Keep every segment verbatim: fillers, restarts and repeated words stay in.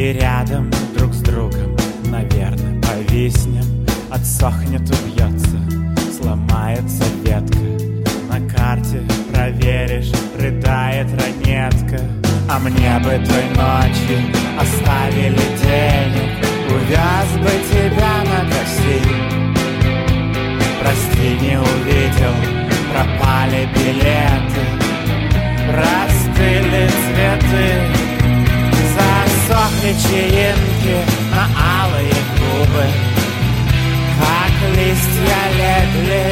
И рядом друг с другом, наверное, повиснем. Отсохнет, убьется, сломается ветка. На карте проверишь, рыдает ранетка. А мне бы той ночью оставили денег, увяз бы тебя на такси. Прости, не увидел, пропали билеты, простыли цветы, засохли чаинки на алые губы, как листья легли.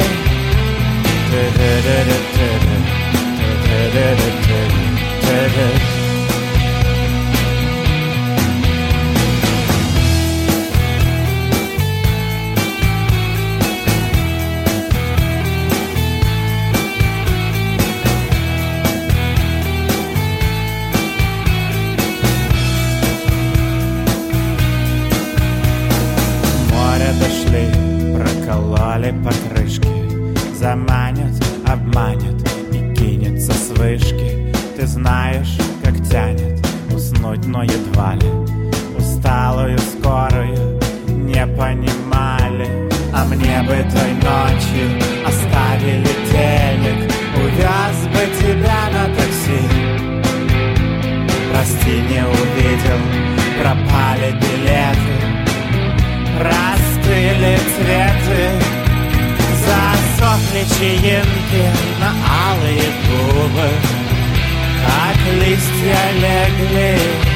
Дошли, прокололи покрышки, заманят, обманет и кинется с вышки. Ты знаешь, как тянет уснуть, но едва ли усталую скорую не понимали. А мне бы той ночью оставили денег, увяз бы тебя на такси. Прости, не увидел, пропали билеты, простыли цветы, засохли чаинки на алые губы, как листья легли.